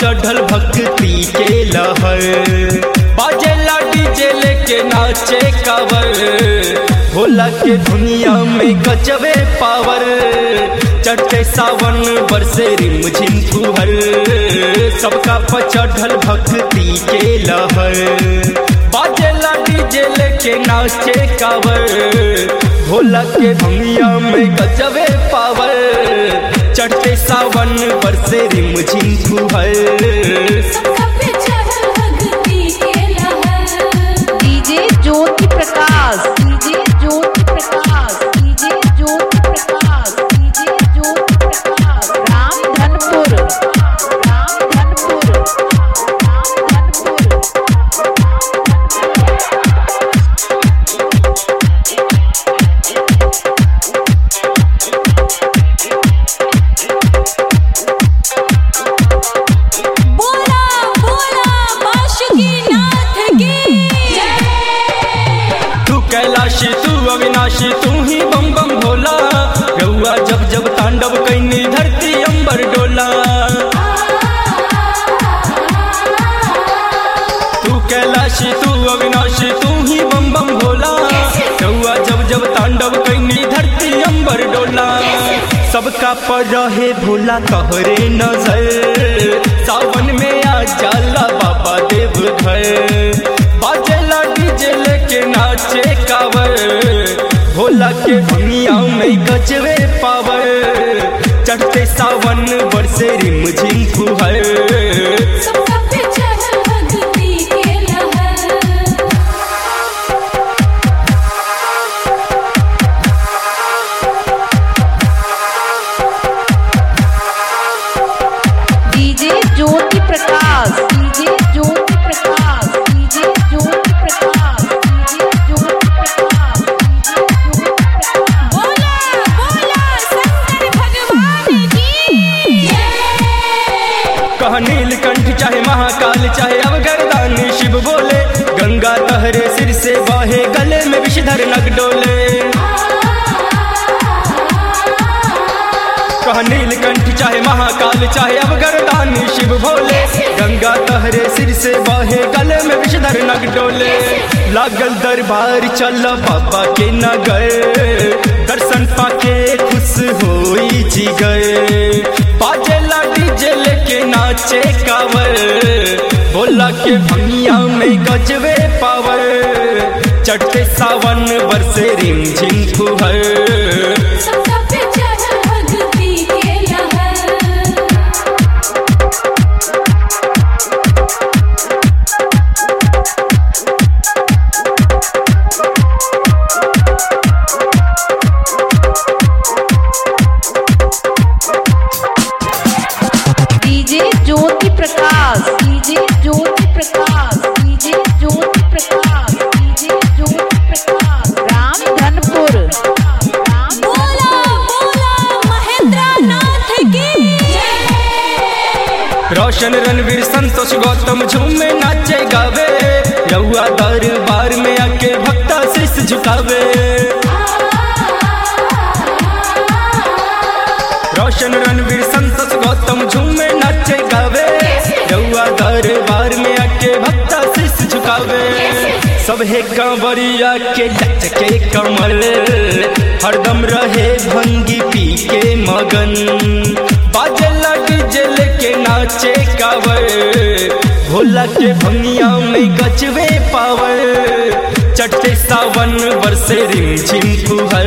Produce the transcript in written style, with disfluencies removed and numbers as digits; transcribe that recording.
चढ़ल भक्ति के लहर, बाजेला डीजे लेके नाचे कावर, भोला के दुनिया में गजबे पावर, चढ़ते सावन बरसे रिमझिम फुहर, सबका चढ़ल भक्ति के लहर, बाजेला डीजे लेके नाचे कावर, भोला के दुनिया में गजबे पावर, चढ़ते सावन बरसे रिमझिम फुहर। DJ Jyoti Prakash, DJ Jyoti Prakash, DJ Jyoti Prakash, DJ Jyoti Prakash, Ramdhanpur, Ramdhanpur, Ramdhanpur. कैलाशी तू अविनाशी तू ही बम बम भोला, रउआ जब जब तांडव कैनी धरती अंबर डोला। तू कैलाशी तू अविनाशी तू ही बम बम भोला, रउआ जब जब तांडव कैनी धरती अंबर डोला। सबका पर रहे भोला कहरे नजर, सावन में आ जाला बाबा देवघर, बाजेला डीजे लेके नाचे कावर, भोला के दुनिया में गजबे पावर, चढ़ते सावन बरसे रिमझिम फुहर। DJ Jyoti Prakash, DJ Jyoti Prakash, DJ Jyoti Prakash, DJ Jyoti Prakash, DJ Jyoti Prakash. बोला बोला शंकर भगवान की जय। कह नीलकंठ चाहे महाकाल चाहे अवगरदानी शिव बोले, गंगा तहरे सिर से बहे गले में विषधर नग डोले। कह नीलकंठ चाहे महाकाल चाहे अवगरदानी शिव भोले, गंगा तहरे सिर से बहे गले में विषधर नग डोले। लागल दरबार चल बाबा के नगर, दर्शन पाके खुश होई जी गए, बाजेला डीजे लेके नाचे कावर, भोला के भंगिया में गजबे पावर, चढ़ते सावन बरसे रिमझिम फुहर। DJ Jyoti Prakash, DJ Jyoti Prakash, DJ Jyoti Prakash, DJ Jyoti Prakash, Ramdhanpur. बोला बोला महेंद्रनाथ की जय। रोशन रणवीर संतोष गौतम झूमे नाचे गावे, रउआ दरबार में आके भक्ता शीश झुकावे। रोशन रणवीर संतोष गौतम झूमे नाचे गावे, रउआ दरबार में आके भक्ता शीश झुकावे। सबहे कांवरिया के लचके कमर, हरदम रहे भंगी पी के मगन, बाजेला डीजे लेके नाचे कावर, भोला के भंगिया में गजबे पावर, चढ़ते सावन बरसे रिमझिम फुहर।